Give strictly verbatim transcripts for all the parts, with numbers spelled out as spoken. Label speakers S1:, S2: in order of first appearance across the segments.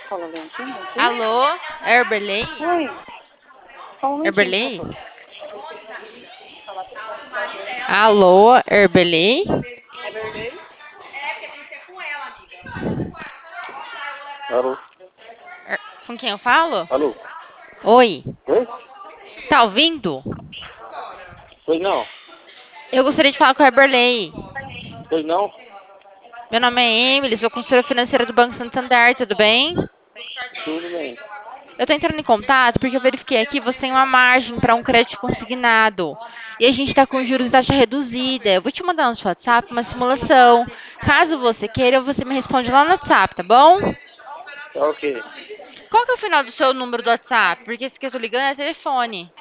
S1: Fala, Valentina, aqui?
S2: Alô, Herberley?
S1: Oi, só um momentinho, por
S2: Herberley?
S1: favor.
S2: Alô, Herberley?
S1: É verdade? Alô?
S2: Er- Com quem eu falo?
S1: Alô?
S2: Oi,
S1: Oi?
S2: tá ouvindo?
S1: Pois não?
S2: Eu gostaria de falar com o Herberley.
S1: Pois não?
S2: Meu nome é Emily, sou consultora financeira do Banco Santander, tudo bem?
S1: Tudo bem.
S2: Eu tô entrando em contato porque eu verifiquei aqui você tem uma margem para um crédito consignado. E a gente está com juros em taxa reduzida. Eu vou te mandar no seu WhatsApp uma simulação. Caso você queira, você me responde lá no WhatsApp, tá bom?
S1: Tá ok.
S2: Qual que é o final do seu número do WhatsApp? Porque esse que eu tô ligando é telefone.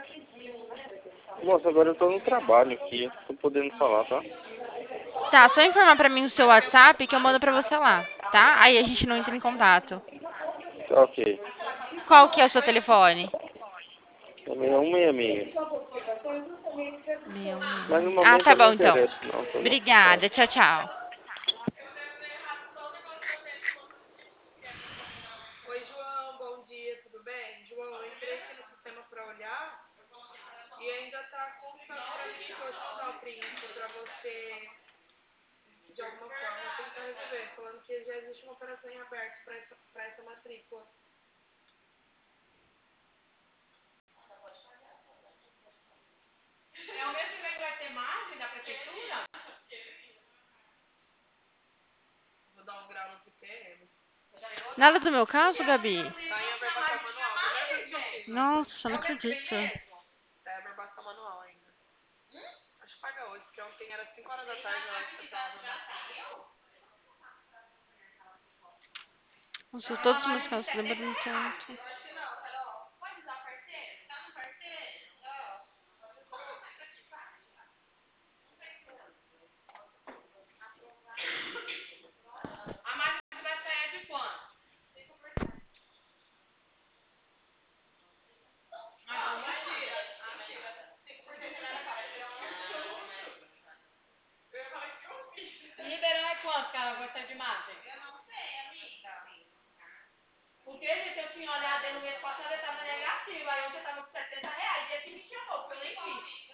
S1: Moça, agora eu tô no trabalho aqui. Tô podendo falar, tá?
S2: Tá, só informar pra mim o seu WhatsApp que eu mando pra você lá, tá? Aí a gente não entra em contato.
S1: Tá ok.
S2: Qual que é o seu telefone?
S1: Também é um meia meia.
S2: Meu,
S1: Mas no
S2: meu. Ah,
S1: momento
S2: tá
S1: eu não
S2: bom então.
S1: interesso, não. Tô no... Tchau.
S2: Obrigada, tchau, tchau.
S3: Oi, João, bom dia, tudo bem? João, eu entrei aqui no sistema para olhar e ainda tá constando para mim que eu te mandar o print para você, de alguma forma, tentar resolver, falando que já existe uma operação em aberto para essa, para essa matrícula. É o mesmo e-mail que vai ter margem da prefeitura? Vou dar um grau no T P M.
S2: Nada do meu caso, Gabi?
S3: Tá em averbação manual, primeira vez que eu fiz isso.
S2: Nossa, não acredito.
S3: Tá em averbação manual ainda. Acho que paga hoje, porque ontem era cinco horas da tarde, eu acho que eu tava na...
S2: Nossa, todos os meus casos estão demorando tanto.
S3: A margem vai sair de quanto? Ah, não, mentira. Liberando é quanto que ela vai sair de margem? Eu não sei, amiga. Porque, gente, eu tinha olhado aí no mês passado, eu tava negativo. Aí ontem eu tava com setenta reais. E esse me chamou, porque eu nem vi.